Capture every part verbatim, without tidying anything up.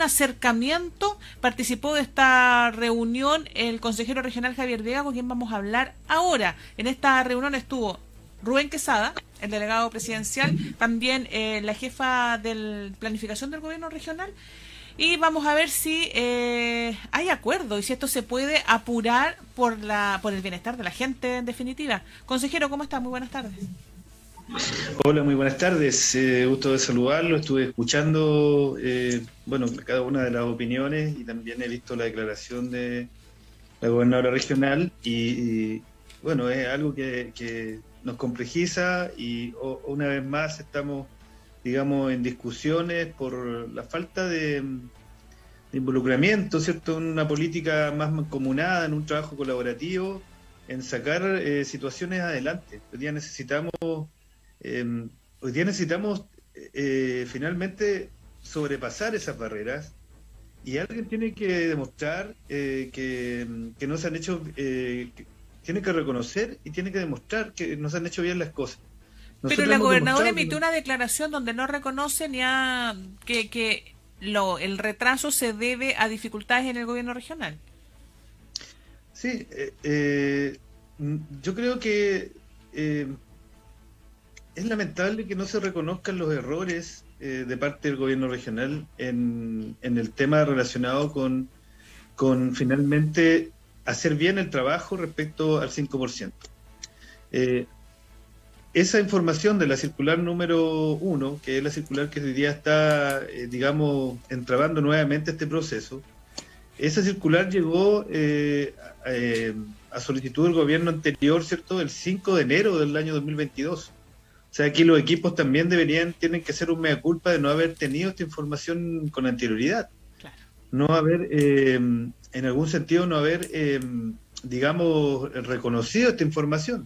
acercamiento. Participó de esta reunión el consejero regional Javier Vega, con quien vamos a hablar ahora. En esta reunión estuvo Rubén Quesada, el delegado presidencial, también eh, la jefa de planificación del gobierno regional, y vamos a ver si eh, hay acuerdo y si esto se puede apurar por la por el bienestar de la gente, en definitiva. Consejero, ¿cómo está? Muy buenas tardes. Hola, muy buenas tardes. Eh, gusto de saludarlo. Estuve escuchando eh, bueno, cada una de las opiniones y también he visto la declaración de la gobernadora regional y, y bueno, es algo que, que nos complejiza y o, una vez más estamos, digamos, en discusiones por la falta de, de involucramiento, ¿cierto?, en una política más mancomunada, en un trabajo colaborativo, en sacar eh, situaciones adelante. Hoy día necesitamos, eh, hoy día necesitamos eh, finalmente sobrepasar esas barreras y alguien tiene que demostrar eh, que, que no se han hecho, eh, que tiene que reconocer y tiene que demostrar que no se han hecho bien las cosas. Nosotros Pero la gobernadora demostrado... emitió una declaración donde no reconoce ni a que, que lo, el retraso se debe a dificultades en el gobierno regional. Sí, eh, eh, yo creo que eh, es lamentable que no se reconozcan los errores eh, de parte del gobierno regional en, en el tema relacionado con, con finalmente hacer bien el trabajo respecto al cinco por ciento. Eh, esa información de la circular número uno, que es la circular que hoy día está, eh, digamos, entrabando nuevamente este proceso, esa circular llegó eh, eh, a solicitud del gobierno anterior, ¿cierto?, el cinco de enero del año dos mil veintidós. O sea, aquí los equipos también deberían, tienen que hacer un mea culpa de no haber tenido esta información con anterioridad. Claro. No haber, eh, en algún sentido, no haber, eh, digamos, reconocido esta información.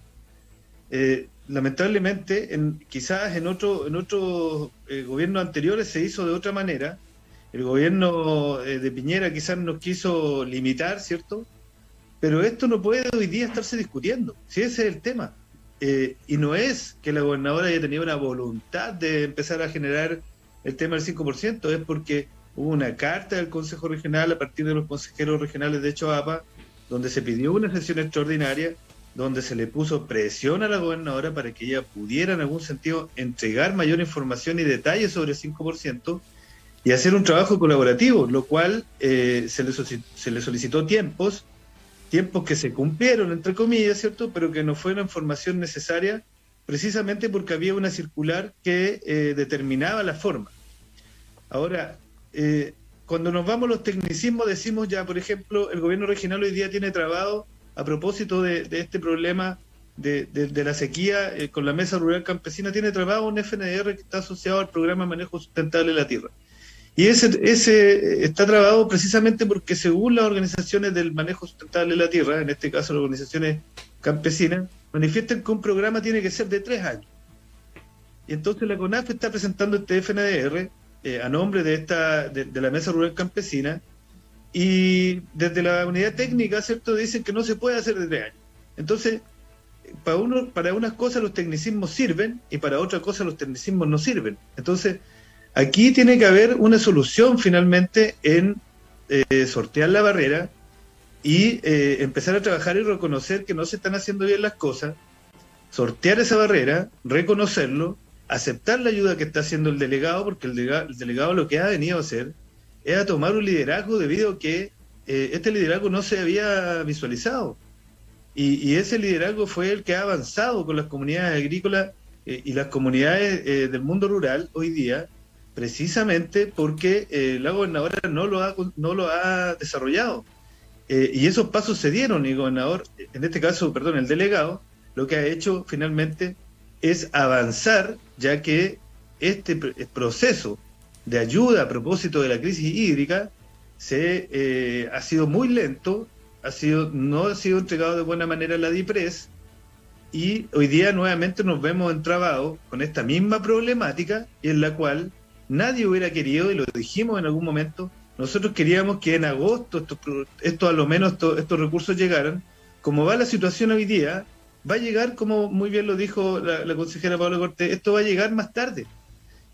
Eh, lamentablemente, en, quizás en otro, en otros eh, gobiernos anteriores se hizo de otra manera. El gobierno eh, de Piñera quizás nos quiso limitar, ¿cierto? Pero esto no puede hoy día estarse discutiendo, si ese es el tema. Eh, y no es que la gobernadora haya tenido una voluntad de empezar a generar el tema del cinco por ciento, es porque hubo una carta del Consejo Regional a partir de los consejeros regionales de Choapa, donde se pidió una sesión extraordinaria, donde se le puso presión a la gobernadora para que ella pudiera en algún sentido entregar mayor información y detalles sobre el cinco por ciento y hacer un trabajo colaborativo, lo cual eh, se, le se le solicitó tiempos, tiempos que se cumplieron, entre comillas, ¿cierto?, pero que no fue una información necesaria, precisamente porque había una circular que eh, determinaba la forma. Ahora, eh, cuando nos vamos a los tecnicismos, decimos ya, por ejemplo, el gobierno regional hoy día tiene trabado, a propósito de, de este problema de, de, de la sequía, eh, con la Mesa Rural Campesina, tiene trabado un F N D R que está asociado al Programa de Manejo Sustentable de la Tierra. Y ese, ese está trabado precisamente porque, según las organizaciones del manejo sustentable de la tierra, en este caso las organizaciones campesinas, manifiestan que un programa tiene que ser de tres años. Y entonces la CONAF está presentando este F N D R eh, a nombre de esta de, de la Mesa Rural Campesina, y desde la unidad técnica, ¿cierto?, dicen que no se puede hacer de tres años. Entonces, para, uno, para unas cosas los tecnicismos sirven y para otras cosas los tecnicismos no sirven. Entonces, aquí tiene que haber una solución finalmente en eh, sortear la barrera y eh, empezar a trabajar y reconocer que no se están haciendo bien las cosas, sortear esa barrera, reconocerlo, aceptar la ayuda que está haciendo el delegado, porque el delegado, el delegado lo que ha venido a hacer es a tomar un liderazgo debido a que eh, este liderazgo no se había visualizado. Y, y ese liderazgo fue el que ha avanzado con las comunidades agrícolas eh, y las comunidades eh, del mundo rural hoy día, precisamente porque eh, la gobernadora no lo ha, no lo ha desarrollado. Eh, y esos pasos se dieron, y el gobernador, en este caso, perdón, el delegado, lo que ha hecho finalmente es avanzar, ya que este proceso de ayuda a propósito de la crisis hídrica se eh, ha sido muy lento, ha sido no ha sido entregado de buena manera a la DIPRES, y hoy día nuevamente nos vemos entrabados con esta misma problemática, en la cual nadie hubiera querido, y lo dijimos en algún momento, nosotros queríamos que en agosto estos, esto, a lo menos esto, estos recursos llegaran. Como va la situación hoy día, va a llegar, como muy bien lo dijo la, la consejera Paula Cortés, esto va a llegar más tarde.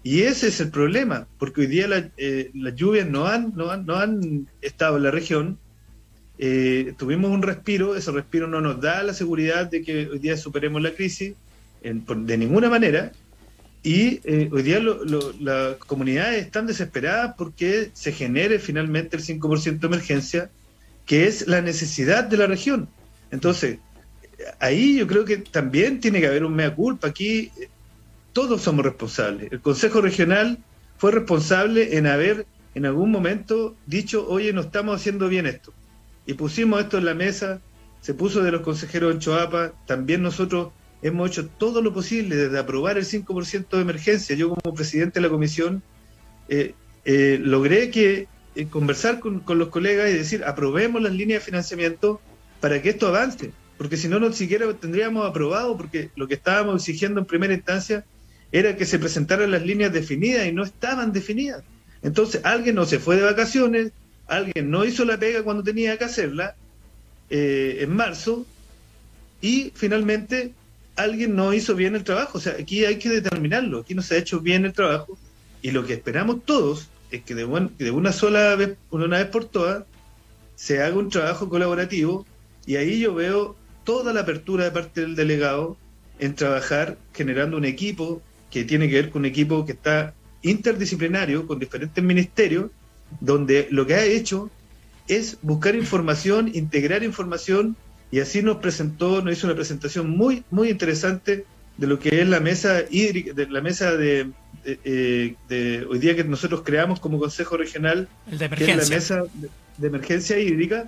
Y ese es el problema, porque hoy día la, eh, las lluvias no han, no, han, no han estado en la región. Eh, tuvimos un respiro, ese respiro no nos da la seguridad de que hoy día superemos la crisis en, por, de ninguna manera. Y eh, hoy día lo, lo, las comunidades están desesperadas porque se genere finalmente el cinco por ciento de emergencia, que es la necesidad de la región. Entonces, ahí yo creo que también tiene que haber un mea culpa. Aquí eh, todos somos responsables. El Consejo Regional fue responsable en haber en algún momento dicho, oye, no estamos haciendo bien esto. Y pusimos esto en la mesa, se puso de los consejeros en Choapa, también nosotros hemos hecho todo lo posible desde aprobar el cinco por ciento de emergencia. Yo como presidente de la comisión eh, eh, logré que eh, conversar con, con los colegas y decir, aprobemos las líneas de financiamiento para que esto avance, porque si no, no siquiera tendríamos aprobado, porque lo que estábamos exigiendo en primera instancia era que se presentaran las líneas definidas y no estaban definidas. Entonces, alguien no se fue de vacaciones, alguien no hizo la pega cuando tenía que hacerla eh, en marzo, y finalmente alguien no hizo bien el trabajo. O sea, aquí hay que determinarlo, aquí no se ha hecho bien el trabajo, y lo que esperamos todos es que de, buen, de una sola vez, una vez por todas, se haga un trabajo colaborativo, y ahí yo veo toda la apertura de parte del delegado en trabajar generando un equipo que tiene que ver con un equipo que está interdisciplinario, con diferentes ministerios, donde lo que ha hecho es buscar información, integrar información, y así nos presentó, nos hizo una presentación muy, muy interesante de lo que es la mesa hídrica, de la mesa de, de, de, de hoy día que nosotros creamos como Consejo Regional, el de que es la mesa de, de emergencia hídrica,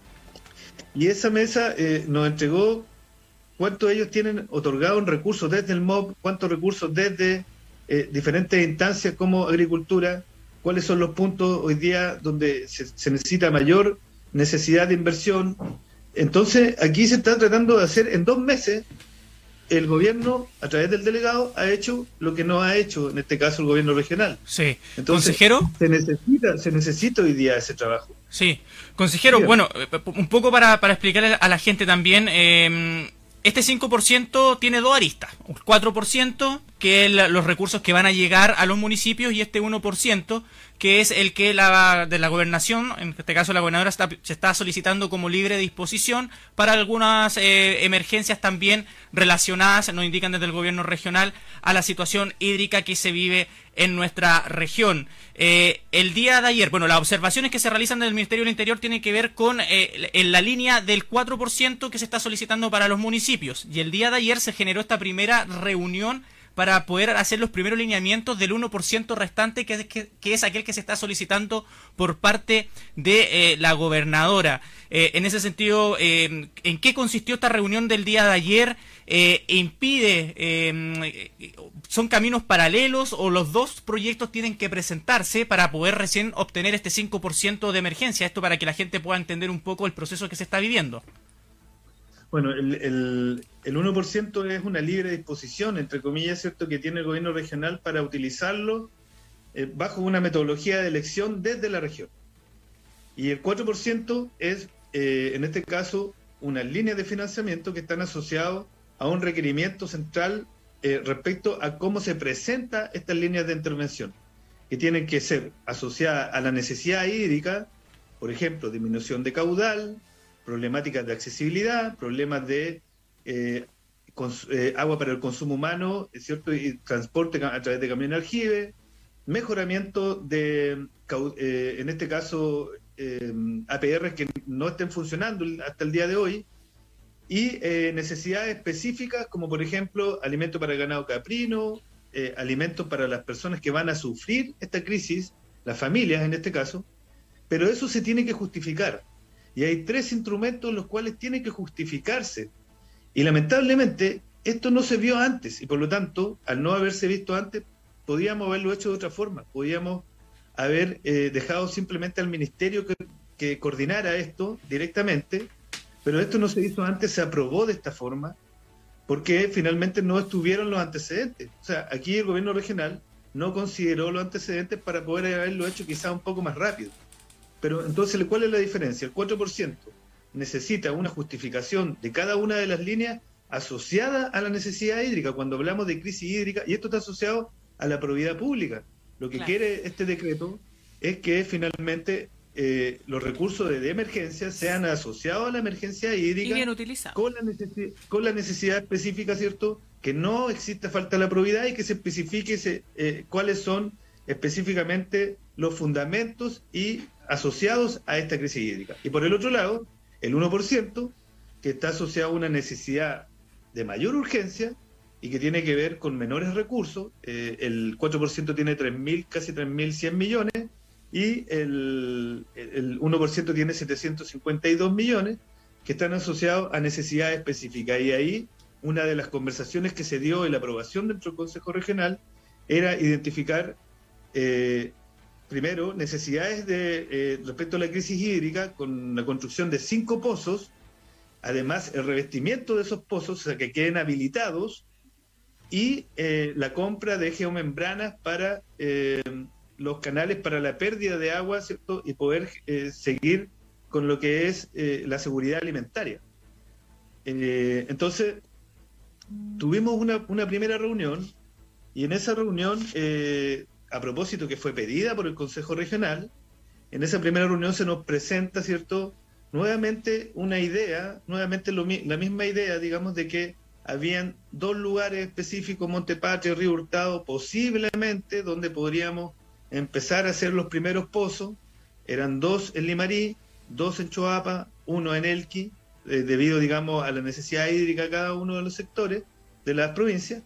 y esa mesa eh, nos entregó cuántos ellos tienen otorgado en recursos desde el M O B, cuántos recursos desde eh, diferentes instancias como agricultura, cuáles son los puntos hoy día donde se, se necesita mayor necesidad de inversión. Entonces, aquí se está tratando de hacer en dos meses, el gobierno, a través del delegado, ha hecho lo que no ha hecho, en este caso, el gobierno regional. Sí. Entonces, consejero. Se necesita, se necesita hoy día ese trabajo. Sí. Consejero, Bien. Bueno, un poco para, para explicarle a la gente también, eh, este cinco por ciento tiene dos aristas. Un cuatro por ciento, que es la, los recursos que van a llegar a los municipios, y este uno por ciento, que es el que la de la gobernación, en este caso la gobernadora, está, se está solicitando como libre disposición para algunas eh, emergencias también relacionadas, nos indican desde el gobierno regional, a la situación hídrica que se vive en nuestra región. Eh, el día de ayer, bueno, las observaciones que se realizan del Ministerio del Interior tienen que ver con eh, en la línea del cuatro por ciento que se está solicitando para los municipios, y el día de ayer se generó esta primera reunión para poder hacer los primeros lineamientos del uno por ciento restante, que es, que, que es aquel que se está solicitando por parte de eh, la gobernadora. Eh, en ese sentido, eh, ¿en qué consistió esta reunión del día de ayer? Eh, ¿Impide, eh, son caminos paralelos, o los dos proyectos tienen que presentarse para poder recién obtener este cinco por ciento de emergencia? Esto para que la gente pueda entender un poco el proceso que se está viviendo. Bueno, el, el, el uno por ciento es una libre disposición, entre comillas, ¿cierto?, que tiene el gobierno regional para utilizarlo eh, bajo una metodología de elección desde la región. Y el cuatro por ciento es, eh, en este caso, unas líneas de financiamiento que están asociados a un requerimiento central eh, respecto a cómo se presentan estas líneas de intervención, que tienen que ser asociadas a la necesidad hídrica, por ejemplo, disminución de caudal, problemáticas de accesibilidad, problemas de eh, cons, eh, agua para el consumo humano, ¿cierto?, y transporte a través de camión aljibe, mejoramiento de, eh, en este caso, eh, A P R que no estén funcionando hasta el día de hoy, y eh, necesidades específicas como, por ejemplo, alimentos para el ganado caprino, eh, alimentos para las personas que van a sufrir esta crisis, las familias en este caso, pero eso se tiene que justificar. Y hay tres instrumentos los cuales tienen que justificarse. Y lamentablemente esto no se vio antes, y por lo tanto, al no haberse visto antes, podíamos haberlo hecho de otra forma. Podíamos haber eh, dejado simplemente al ministerio que, que coordinara esto directamente, pero esto no se hizo antes, se aprobó de esta forma, porque finalmente no estuvieron los antecedentes. O sea, aquí el gobierno regional no consideró los antecedentes para poder haberlo hecho quizá un poco más rápido. Pero entonces, ¿cuál es la diferencia? El cuatro por ciento necesita una justificación de cada una de las líneas asociada a la necesidad hídrica, cuando hablamos de crisis hídrica, y esto está asociado a la probidad pública. Lo que Claro. quiere este decreto es que finalmente eh, los recursos de, de emergencia sean asociados a la emergencia Y hídrica bien utilizado. con la, necesi- con la necesidad específica, ¿cierto? Que no exista falta de la probidad y que se especifique se, eh, cuáles son específicamente los fundamentos y asociados a esta crisis hídrica. Y por el otro lado, el uno por ciento, que está asociado a una necesidad de mayor urgencia y que tiene que ver con menores recursos. Eh, el cuatro por ciento tiene tres mil, casi tres mil cien millones, y el, el uno por ciento tiene setecientos cincuenta y dos millones, que están asociados a necesidades específicas. Y ahí una de las conversaciones que se dio en la aprobación dentro del Consejo Regional era identificar, eh, primero, necesidades de eh, respecto a la crisis hídrica, con la construcción de cinco pozos, además el revestimiento de esos pozos, o sea, que queden habilitados, y eh, la compra de geomembranas para eh, los canales para la pérdida de agua, ¿cierto? Y poder eh, seguir con lo que es eh, la seguridad alimentaria. Eh, entonces, tuvimos una, una primera reunión, y en esa reunión, eh, a propósito que fue pedida por el Consejo Regional, en esa primera reunión se nos presenta, ¿cierto?, nuevamente una idea, nuevamente lo, la misma idea, digamos, de que habían dos lugares específicos, Montepatria y Río Hurtado, posiblemente, donde podríamos empezar a hacer los primeros pozos. Eran dos en Limarí, dos en Choapa, uno en Elqui, eh, debido, digamos, a la necesidad hídrica de cada uno de los sectores de las provincias.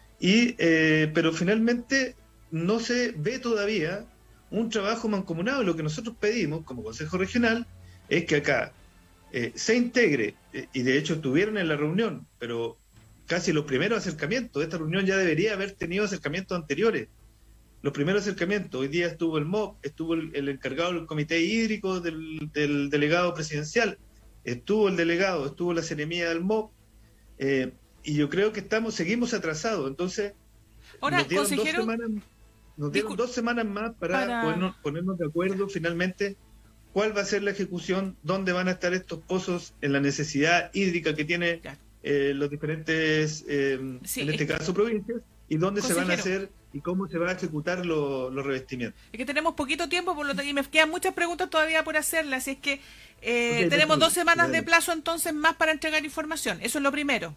Y, eh, pero finalmente no se ve todavía un trabajo mancomunado. Lo que nosotros pedimos como Consejo Regional es que acá eh, se integre, eh, y de hecho estuvieron en la reunión, pero casi los primeros acercamientos. Esta reunión ya debería haber tenido acercamientos anteriores. Los primeros acercamientos, hoy día estuvo el M O P, estuvo el, el encargado del comité hídrico del, del delegado presidencial, estuvo el delegado, estuvo la seremía del M O P, eh, y yo creo que estamos, seguimos atrasados. Entonces, Ahora, nos dieron, consejero, dos semanas, nos dieron discul- dos semanas más para, para- Ponernos, ponernos de acuerdo finalmente cuál va a ser la ejecución, dónde van a estar estos pozos en la necesidad hídrica que tiene Claro. eh, los diferentes, eh, Sí, en este es- caso, provincias, y dónde se van a Consejero. hacer y cómo se va a ejecutar lo- los revestimientos. Es que tenemos poquito tiempo, por lo tanto, y me quedan muchas preguntas todavía por hacerlas, así es que eh, Ok, tenemos perfecto. dos semanas de Bueno. plazo entonces más para entregar información. Eso es lo primero.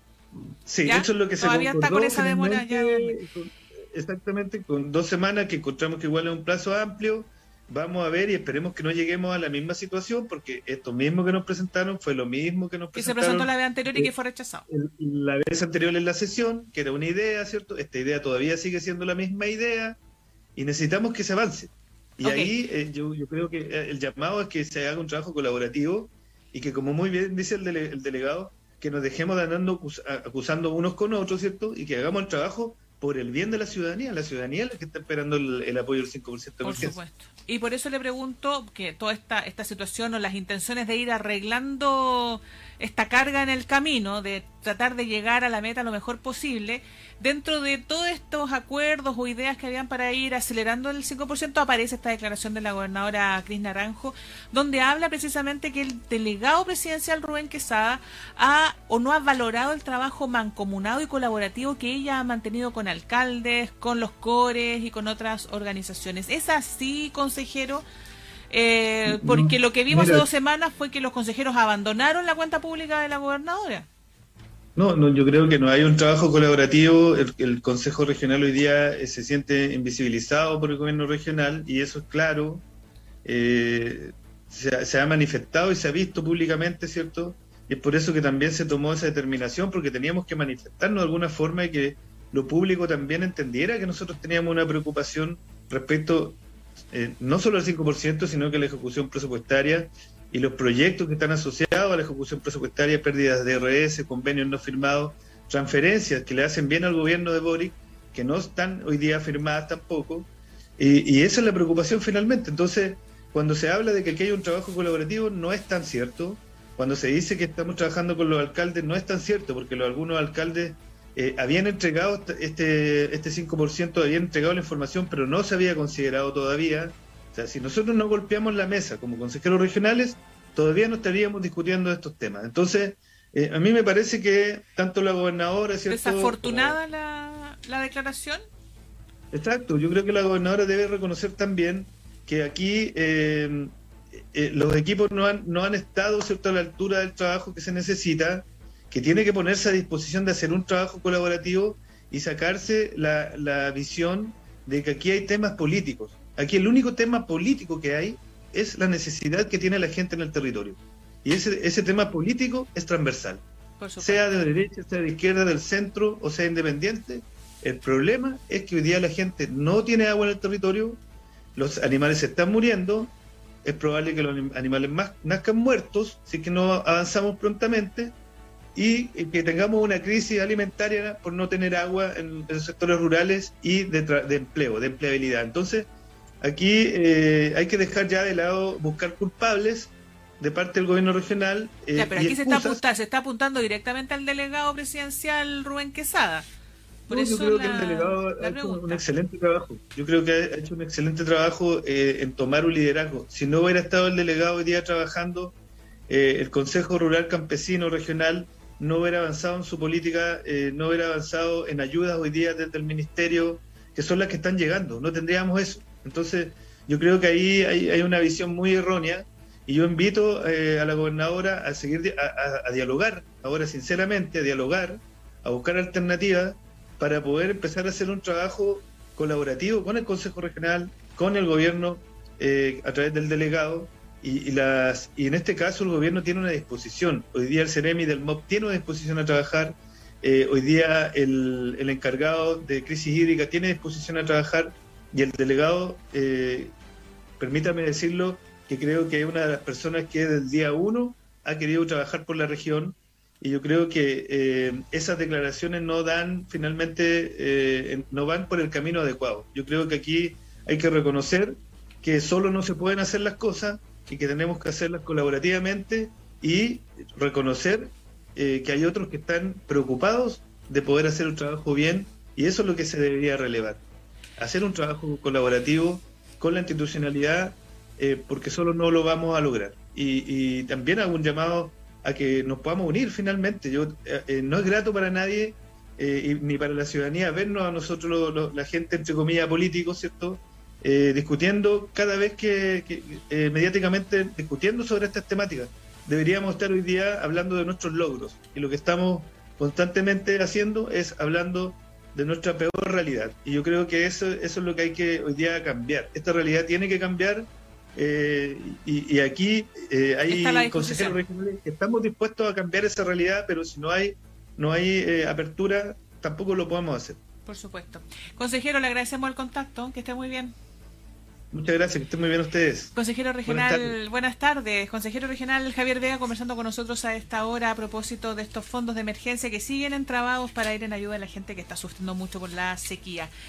Sí, ¿Ya? eso es lo que se Todavía está concordó con esa demora ya. finalmente, con- exactamente, con dos semanas, que encontramos que igual es un plazo amplio. Vamos a ver y esperemos que no lleguemos a la misma situación, porque esto mismo que nos presentaron fue lo mismo que nos Que se presentaron presentó la vez anterior y que eh, fue rechazado. el- la vez anterior en la sesión, que era una idea, ¿cierto? Esta idea todavía sigue siendo la misma idea y necesitamos que se avance. Y Ok. ahí eh, yo, yo creo que eh, el llamado es que se haga un trabajo colaborativo y que, como muy bien dice el, dele- el delegado, que nos dejemos de andando acus- acusando unos con otros, ¿cierto? Y que hagamos el trabajo por el bien de la ciudadanía. La ciudadanía es la que está esperando el, el apoyo del cinco por ciento de Por emergencia. supuesto. Y por eso le pregunto que toda esta, esta situación o las intenciones de ir arreglando esta carga en el camino, de tratar de llegar a la meta lo mejor posible, dentro de todos estos acuerdos o ideas que habían para ir acelerando el cinco por ciento, aparece esta declaración de la gobernadora Cris Naranjo, donde habla precisamente que el delegado presidencial Rubén Quesada ha o no ha valorado el trabajo mancomunado y colaborativo que ella ha mantenido con alcaldes, con los cores y con otras organizaciones. ¿Es así, consejero? Eh, porque lo que vimos Mira, hace dos semanas fue que los consejeros abandonaron la cuenta pública de la gobernadora. No, no, yo creo que no hay un trabajo colaborativo. El, el Consejo Regional hoy día eh, se siente invisibilizado por el gobierno regional, y eso es claro. Eh, se, ha- se ha manifestado y se ha visto públicamente, ¿cierto? Y es por eso que también se tomó esa determinación, porque teníamos que manifestarnos de alguna forma y que lo público también entendiera que nosotros teníamos una preocupación respecto eh, no solo al cinco por ciento, sino que la ejecución presupuestaria y los proyectos que están asociados a la ejecución presupuestaria, pérdidas de R S, convenios no firmados, transferencias que le hacen bien al gobierno de Boric, que no están hoy día firmadas tampoco, y, y esa es la preocupación finalmente. Entonces, cuando se habla de que aquí hay un trabajo colaborativo, no es tan cierto. Cuando se dice que estamos trabajando con los alcaldes, no es tan cierto, porque los, algunos alcaldes eh, habían entregado este, este cinco por ciento, habían entregado la información, pero no se había considerado todavía. O sea, si nosotros no golpeamos la mesa como consejeros regionales, todavía no estaríamos discutiendo estos temas. Entonces, eh, a mí me parece que tanto la gobernadora, ¿cierto? Desafortunada la, la declaración. Exacto, yo creo que la gobernadora debe reconocer también que aquí eh, eh, los equipos no han, no han estado, ¿cierto?, a la altura del trabajo que se necesita, que tiene que ponerse a disposición de hacer un trabajo colaborativo y sacarse la, la visión de que aquí hay temas políticos. Aquí el único tema político que hay es la necesidad que tiene la gente en el territorio. Y ese, ese tema político es transversal. Sea de derecha, sea de izquierda, del centro o sea independiente. El problema es que hoy día la gente no tiene agua en el territorio, los animales se están muriendo, es probable que los animales más nazcan muertos si es que no avanzamos prontamente, y que tengamos una crisis alimentaria por no tener agua en, en los sectores rurales y de, de empleo, de empleabilidad. Entonces, aquí eh, hay que dejar ya de lado buscar culpables de parte del gobierno regional. Eh, ya, pero aquí se está, apuntando, se está apuntando directamente al delegado presidencial Rubén Quesada. Por no, eso yo creo la, que el delegado ha hecho un excelente trabajo. Yo creo que ha hecho un excelente trabajo eh, en tomar un liderazgo. Si no hubiera estado el delegado hoy día trabajando, eh, el Consejo Rural Campesino Regional no hubiera avanzado en su política, eh, no hubiera avanzado en ayudas hoy día desde el ministerio, que son las que están llegando. No tendríamos eso. Entonces, yo creo que ahí hay, hay una visión muy errónea. Y yo invito eh, a la gobernadora a seguir a, a, a dialogar, ahora sinceramente, a dialogar, a buscar alternativas para poder empezar a hacer un trabajo colaborativo con el Consejo Regional, con el gobierno, eh, a través del delegado, y, y, las, y en este caso el gobierno tiene una disposición. Hoy día el CEREMI del M O P tiene una disposición a trabajar, eh, hoy día el, el encargado de crisis hídrica tiene disposición a trabajar, y el delegado, eh, permítame decirlo, que creo que es una de las personas que desde el día uno ha querido trabajar por la región, y yo creo que eh, esas declaraciones no dan finalmente, eh, no van por el camino adecuado. Yo creo que aquí hay que reconocer que solo no se pueden hacer las cosas y que tenemos que hacerlas colaborativamente, y reconocer eh, que hay otros que están preocupados de poder hacer un trabajo bien, y eso es lo que se debería relevar. Hacer un trabajo colaborativo con la institucionalidad, Eh, porque solo no lo vamos a lograr. Y, y también hago un llamado a que nos podamos unir finalmente. Yo eh, eh, no es grato para nadie, eh, y, ni para la ciudadanía, vernos a nosotros, lo, lo, la gente, entre comillas, políticos, ¿cierto?, eh, discutiendo cada vez que, que eh, mediáticamente, discutiendo sobre estas temáticas. Deberíamos estar hoy día hablando de nuestros logros, y lo que estamos constantemente haciendo es hablando de nuestra peor realidad. Y yo creo que eso, eso es lo que hay que hoy día cambiar. Esta realidad tiene que cambiar. Eh, y, y aquí eh, hay consejeros regionales que estamos dispuestos a cambiar esa realidad, pero si no hay no hay eh, apertura, tampoco lo podemos hacer. Por supuesto. Consejero, le agradecemos el contacto, que esté muy bien. Muchas gracias, que estén muy bien ustedes. Consejero regional, buenas tardes. buenas tardes. Consejero regional Javier Vega conversando con nosotros a esta hora a propósito de estos fondos de emergencia que siguen entrabados para ir en ayuda a la gente que está sufriendo mucho por la sequía.